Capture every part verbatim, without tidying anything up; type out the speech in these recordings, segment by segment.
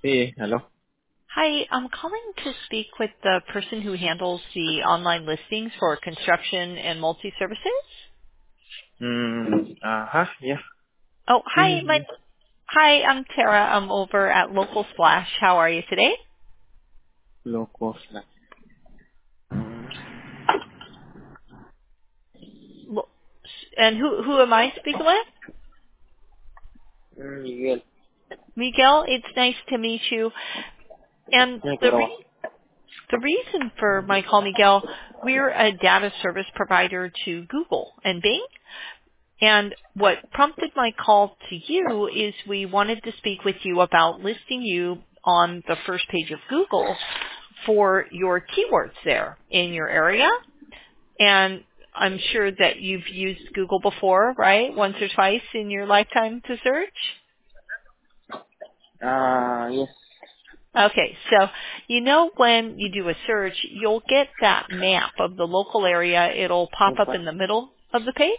Sí, aló. Hi, I'm calling to speak with the person who handles the online listings for construction and multi-services. Mm, ajá, ya. Oh, Sí, hi, sí, my sí. hi, I'm Tara. I'm over at Local Splash. How are you today? Locos. la- Mm, Lo- And who who am I speaking with? mm, Miguel. Miguel. It's nice to meet you. And Me the quiero re- the reason for my call, Miguel, we're a data service provider to Google and Bing. And what prompted my call to you is we wanted to speak with you about listing you on the first page of Google for your keywords there in your area. And I'm sure that you've used Google before, right? Once or twice in your lifetime to search. Ah, yes. Okay, so you know when you do a search, you'll get that map of the local area. It'll pop ¿En up cuál? in the middle of the page.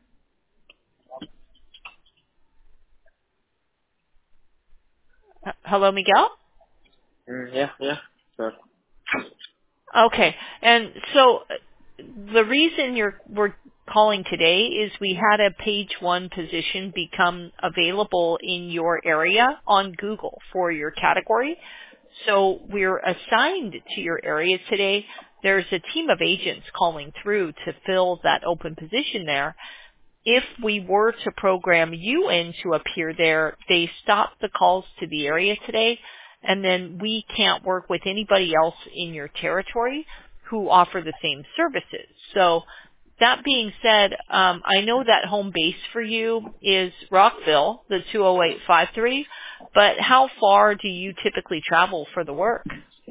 Uh, Hello, Miguel? Mm, ya, ya. Sure. Okay. And so uh, the reason you're we're calling today is we had a page one position become available in your area on Google for your category. So we're assigned to your area today. There's a team of agents calling through to fill that open position there. If we were to program you in to appear there, they stop the calls to the area today, and then we can't work with anybody else in your territory who offer the same services. So that being said, um, I know that home base for you is Rockville, the two oh eight five three, but how far do you typically travel for the work?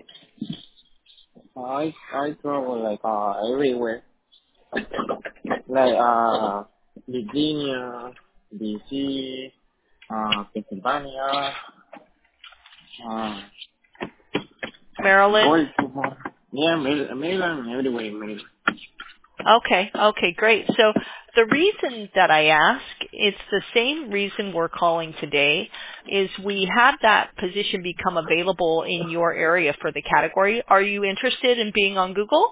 I, I travel like, uh, everywhere. Like, uh, Virginia, D C, uh, Pennsylvania, uh, Maryland? Baltimore. Yeah, Mar- Maryland, everywhere in Maryland. Okay, okay, great. So the reason that I ask, it's the same reason we're calling today, is we had that position become available in your area for the category. Are you interested in being on Google?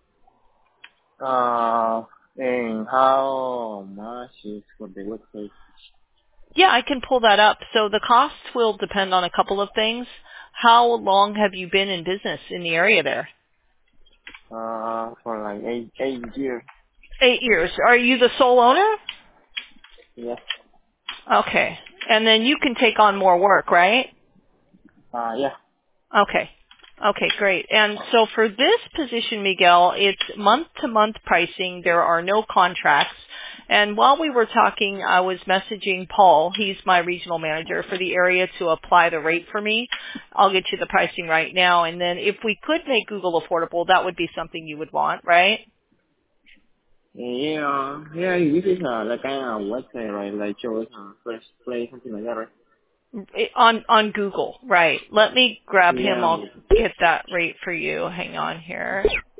Uh, and how much is for the website? Yeah, I can pull that up. So the cost will depend on a couple of things. How long have you been in business in the area there? Uh, for like eight, eight years. Eight years. Are you the sole owner? Yes. Okay. And then you can take on more work, right? Uh, yeah. Okay. Okay, great. And so for this position, Miguel, it's month-to-month pricing. There are no contracts. And while we were talking, I was messaging Paul. He's my regional manager for the area to apply the rate for me. I'll get you the pricing right now. And then if we could make Google affordable, that would be something you would want, right? Yeah, yeah, this is uh, like kind of website, right? Like shows uh, first play, something like that, right? On on Google, right. Let me grab him. Yeah. I'll get that rate for you. Hang on here.